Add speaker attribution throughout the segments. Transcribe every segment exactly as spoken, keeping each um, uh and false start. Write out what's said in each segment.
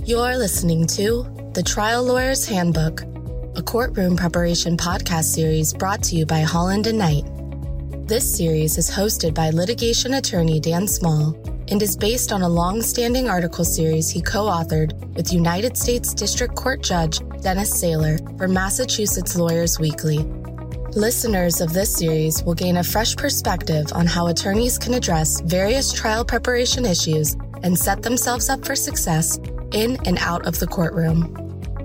Speaker 1: You're listening to The Trial Lawyer's Handbook, a courtroom preparation podcast series brought to you by Holland and Knight. This series is hosted by litigation attorney Dan Small and is based on a long-standing article series he co-authored with United States District Court Judge Dennis Saylor for Massachusetts Lawyers Weekly. Listeners of this series will gain a fresh perspective on how attorneys can address various trial preparation issues and set themselves up for success in and out of the courtroom.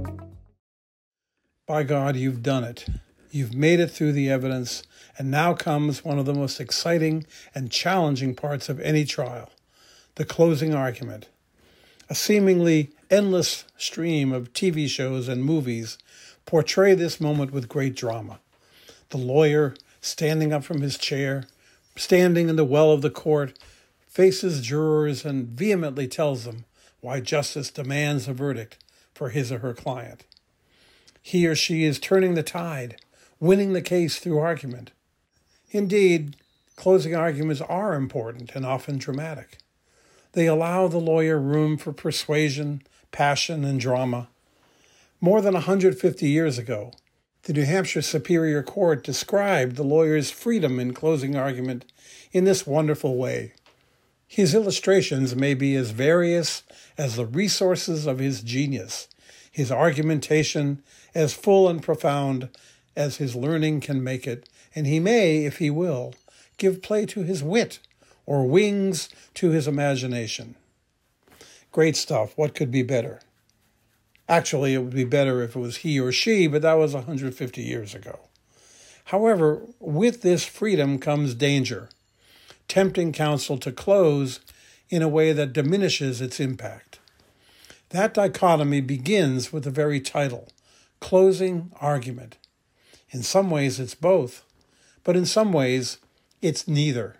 Speaker 2: By God, you've done it. You've made it through the evidence, and now comes one of the most exciting and challenging parts of any trial, the closing argument. A seemingly endless stream of T V shows and movies portray this moment with great drama. The lawyer, standing up from his chair, standing in the well of the court, faces jurors and vehemently tells them why justice demands a verdict for his or her client. He or she is turning the tide, winning the case through argument. Indeed, closing arguments are important and often dramatic. They allow the lawyer room for persuasion, passion, and drama. More than one hundred fifty years ago, the New Hampshire Superior Court described the lawyer's freedom in closing argument in this wonderful way. His illustrations may be as various as the resources of his genius, his argumentation as full and profound as his learning can make it, and he may, if he will, give play to his wit or wings to his imagination. Great stuff. What could be better? Actually, it would be better if it was he or she, but that was one hundred fifty years ago. However, with this freedom comes danger, tempting counsel to close in a way that diminishes its impact. That dichotomy begins with the very title, closing argument. In some ways, it's both, but in some ways, it's neither.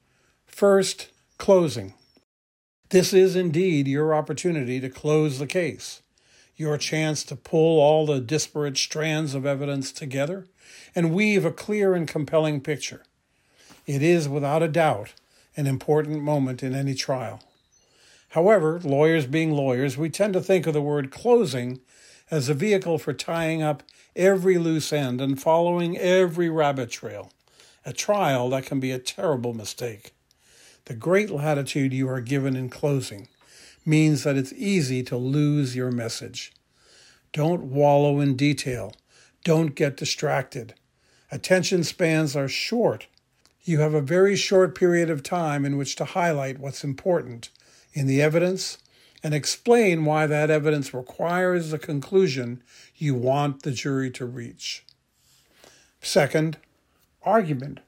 Speaker 2: First, closing. This is indeed your opportunity to close the case, your chance to pull all the disparate strands of evidence together and weave a clear and compelling picture. It is, without a doubt, an important moment in any trial. However, lawyers being lawyers, we tend to think of the word closing as a vehicle for tying up every loose end and following every rabbit trail. A trial that can be a terrible mistake. The great latitude you are given in closing means that it's easy to lose your message. Don't wallow in detail. Don't get distracted. Attention spans are short. You have a very short period of time in which to highlight what's important in the evidence and explain why that evidence requires the conclusion you want the jury to reach. Second, argument.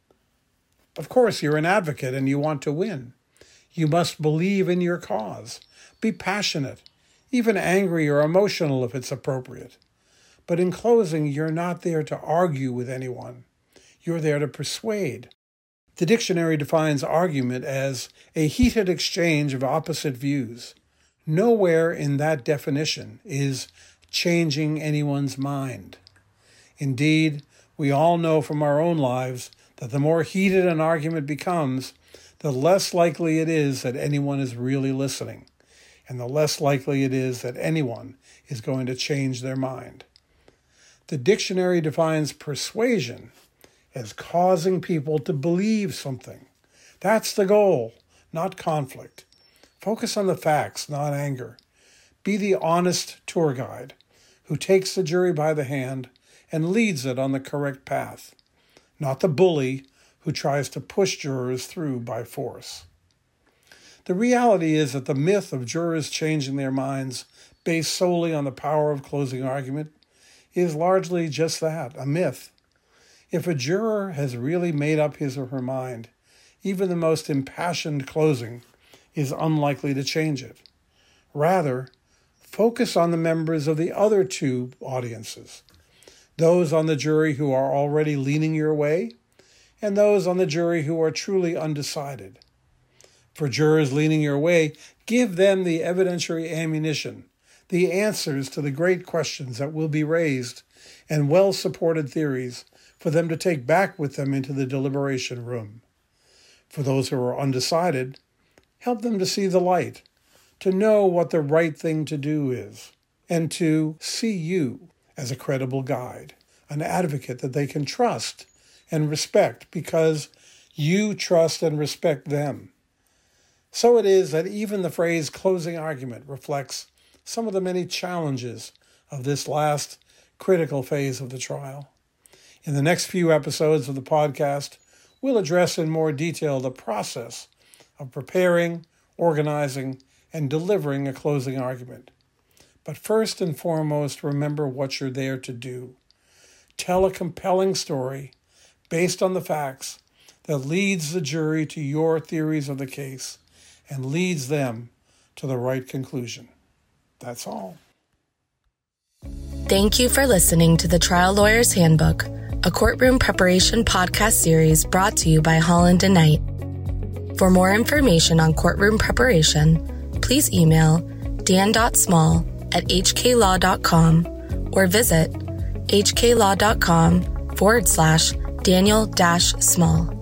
Speaker 2: Of course, you're an advocate and you want to win. You must believe in your cause. Be passionate, even angry or emotional if it's appropriate. But in closing, you're not there to argue with anyone. You're there to persuade. The dictionary defines argument as a heated exchange of opposite views. Nowhere in that definition is changing anyone's mind. Indeed, we all know from our own lives that the more heated an argument becomes, the less likely it is that anyone is really listening, and the less likely it is that anyone is going to change their mind. The dictionary defines persuasion as causing people to believe something. That's the goal, not conflict. Focus on the facts, not anger. Be the honest tour guide who takes the jury by the hand and leads it on the correct path, not the bully who tries to push jurors through by force. The reality is that the myth of jurors changing their minds based solely on the power of closing argument is largely just that, a myth. If a juror has really made up his or her mind, even the most impassioned closing is unlikely to change it. Rather, focus on the members of the other two audiences, those on the jury who are already leaning your way, and those on the jury who are truly undecided. For jurors leaning your way, give them the evidentiary ammunition, the answers to the great questions that will be raised, and well-supported theories for them to take back with them into the deliberation room. For those who are undecided, help them to see the light. to know what the right thing to do is, and to see you as a credible guide, an advocate that they can trust and respect because you trust and respect them. So it is that even the phrase closing argument reflects some of the many challenges of this last critical phase of the trial. In the next few episodes of the podcast, we'll address in more detail the process of preparing, organizing, and delivering a closing argument. But first and foremost, remember what you're there to do. Tell a compelling story based on the facts that leads the jury to your theories of the case and leads them to the right conclusion. That's all.
Speaker 1: Thank you for listening to the Trial Lawyer's Handbook, a courtroom preparation podcast series brought to you by Holland and Knight. For more information on courtroom preparation, please email dan.small at hklaw.com or visit hklaw.com forward slash Daniel dash Small.